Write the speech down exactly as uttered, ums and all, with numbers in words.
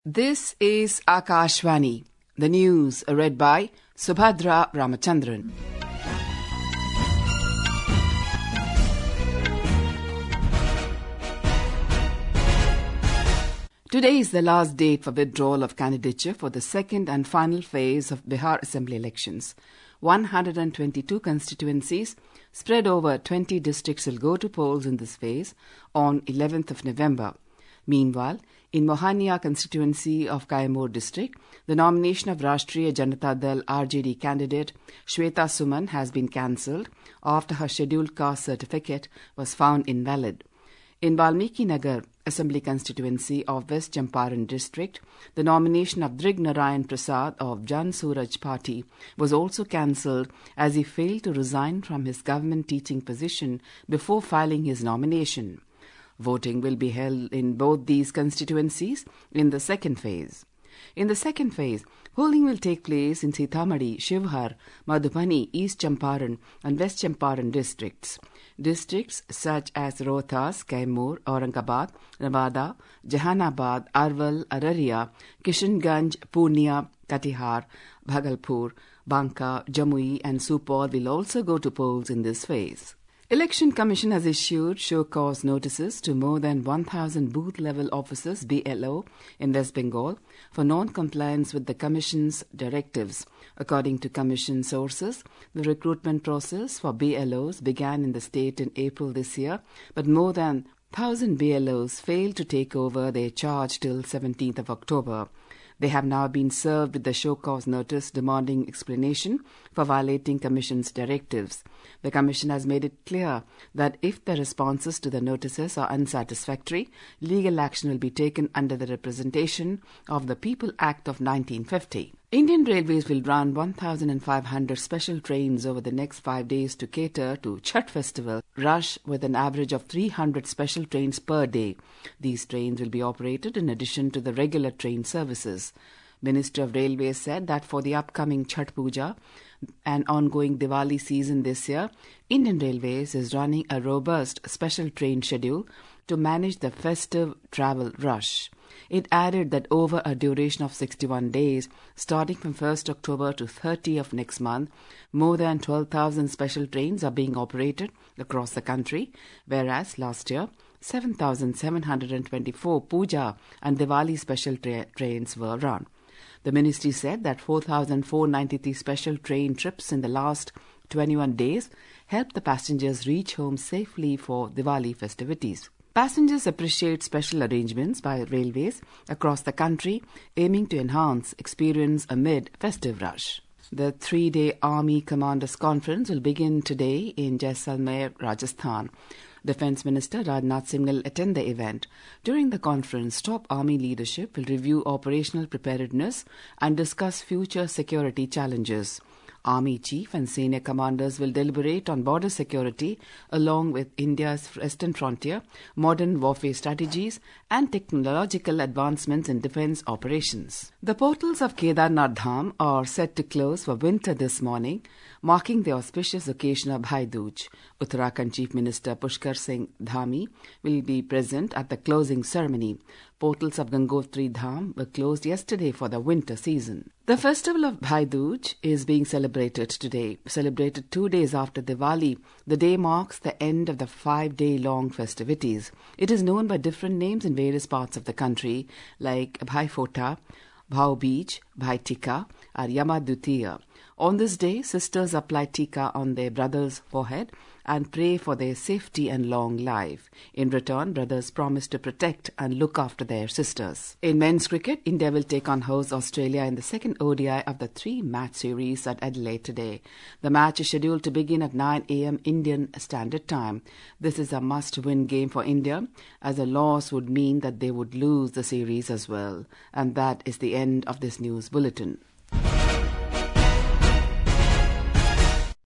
This is Akashvani. The news read by Subhadra Ramachandran. Today is the last date for withdrawal of candidature for the second and final phase of Bihar Assembly elections. one hundred twenty-two constituencies spread over twenty districts will go to polls in this phase on eleventh of November. Meanwhile, in Mohania constituency of Kaimur district, the nomination of Rashtriya Janata Dal R J D candidate Shweta Suman has been cancelled after her scheduled caste certificate was found invalid. In Valmiki Nagar Assembly constituency of West Champaran district, the nomination of Drig Narayan Prasad of Jan Suraj Party was also cancelled as he failed to resign from his government teaching position before filing his nomination. Voting will be held in both these constituencies in the second phase. In the second phase, polling will take place in Sitamarhi, Shivhar, Madhubani, East Champaran and West Champaran districts. Districts such as Rohtas, Kaimur, Aurangabad, Nevada, Jahanabad, Arwal, Araria, Kishanganj, Purnia, Katihar, Bhagalpur, Banka, Jamui and Supal will also go to polls in this phase. Election Commission has issued show cause notices to more than one thousand booth-level officers B L O in West Bengal for non-compliance with the Commission's directives. According to Commission sources, the recruitment process for B L Os began in the state in April this year, but more than one thousand B L Os failed to take over their charge till seventeenth of October. They have now been served with the show cause notice demanding explanation for violating Commission's directives. The Commission has made it clear that if the responses to the notices are unsatisfactory, legal action will be taken under the Representation of the People Act of nineteen fifty. Indian Railways will run one thousand five hundred special trains over the next five days to cater to Chhath festival rush with an average of three hundred special trains per day. These trains will be operated in addition to the regular train services. Minister of Railways said that for the upcoming Chhath Puja and ongoing Diwali season this year, Indian Railways is running a robust special train schedule to manage the festive travel rush. It added that over a duration of sixty-one days, starting from first October to thirtieth of next month, more than twelve thousand special trains are being operated across the country, whereas last year, seven thousand seven hundred twenty-four Puja and Diwali special tra- trains were run. The ministry said that four thousand four hundred ninety-three special train trips in the last twenty-one days helped the passengers reach home safely for Diwali festivities. Passengers appreciate special arrangements by railways across the country, aiming to enhance experience amid festive rush. The three-day Army Commanders Conference will begin today in Jaisalmer, Rajasthan. Defence Minister Rajnath Singh will attend the event. During the conference, top army leadership will review operational preparedness and discuss future security challenges. Army chief and senior commanders will deliberate on border security along with India's western frontier, modern warfare strategies and technological advancements in defence operations. The portals of Kedarnath Dham are set to close for winter this morning, marking the auspicious occasion of Bhai Dooj. Uttarakhand Chief Minister Pushkar Singh Dhami will be present at the closing ceremony. Portals of Gangotri Dham were closed yesterday for the winter season. The festival of Bhai Dooj is being celebrated today. Celebrated two days after Diwali, the day marks the end of the five-day-long festivities. It is known by different names in various parts of the country, like Bhai Phota, Bhau Beej, Bhai Tika, or Yama Dutiya. On this day, sisters apply tika on their brothers' forehead and pray for their safety and long life. In return, brothers promise to protect and look after their sisters. In men's cricket, India will take on host Australia in the second O D I of the three-match series at Adelaide today. The match is scheduled to begin at nine a.m. Indian Standard Time. This is a must-win game for India, as a loss would mean that they would lose the series as well. And that is the end of this news bulletin.